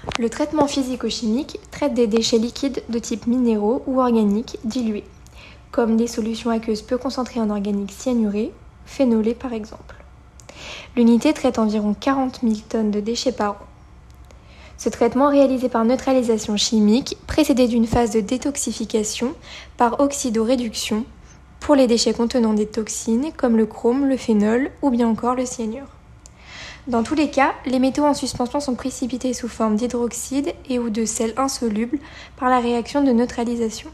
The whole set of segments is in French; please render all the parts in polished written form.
Le traitement physico-chimique traite des déchets liquides de type minéraux ou organiques dilués, comme des solutions aqueuses peu concentrées en organique cyanuré, phénolé par exemple. L'unité traite environ 40 000 tonnes de déchets par an. Ce traitement réalisé par neutralisation chimique, précédé d'une phase de détoxification par oxydoréduction pour les déchets contenant des toxines comme le chrome, le phénol ou bien encore le cyanure. Dans tous les cas, les métaux en suspension sont précipités sous forme d'hydroxyde et ou de sel insoluble par la réaction de neutralisation.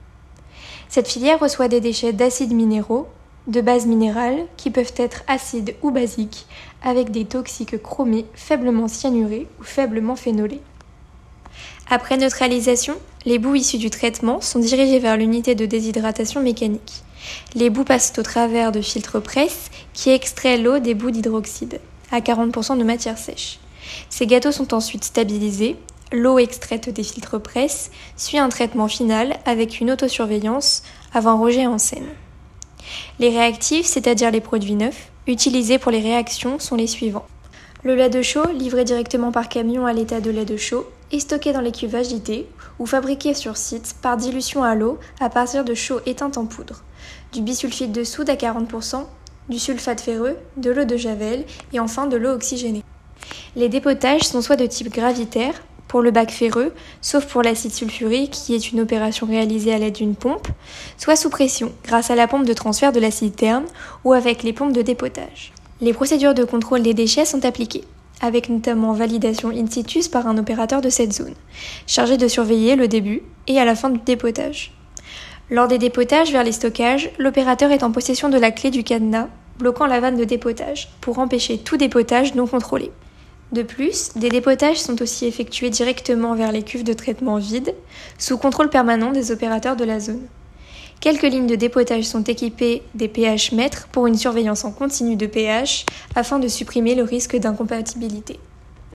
Cette filière reçoit des déchets d'acides minéraux, de bases minérales qui peuvent être acides ou basiques, avec des toxiques chromés faiblement cyanurés ou faiblement phénolés. Après neutralisation, les boues issues du traitement sont dirigées vers l'unité de déshydratation mécanique. Les boues passent au travers de filtres presse qui extraient l'eau des boues d'hydroxyde, à 40% de matière sèche. Ces gâteaux sont ensuite stabilisés, l'eau extraite des filtres presse suit un traitement final avec une autosurveillance avant rejet en scène. Les réactifs, c'est-à-dire les produits neufs, utilisés pour les réactions sont les suivants. Le lait de chaux, livré directement par camion à l'état de lait de chaux, est stocké dans les cuves agitées ou fabriqué sur site par dilution à l'eau à partir de chaux éteintes en poudre, du bisulfite de soude à 40%, du sulfate ferreux, de l'eau de javel et enfin de l'eau oxygénée. Les dépotages sont soit de type gravitaire, pour le bac ferreux, sauf pour l'acide sulfurique qui est une opération réalisée à l'aide d'une pompe, soit sous pression, grâce à la pompe de transfert de la citerne ou avec les pompes de dépotage. Les procédures de contrôle des déchets sont appliquées, avec notamment validation in situ par un opérateur de cette zone, chargé de surveiller le début et à la fin du dépotage. Lors des dépotages vers les stockages, l'opérateur est en possession de la clé du cadenas, bloquant la vanne de dépotage, pour empêcher tout dépotage non contrôlé. De plus, des dépotages sont aussi effectués directement vers les cuves de traitement vides, sous contrôle permanent des opérateurs de la zone. Quelques lignes de dépotage sont équipées des pH mètres pour une surveillance en continu de pH afin de supprimer le risque d'incompatibilité.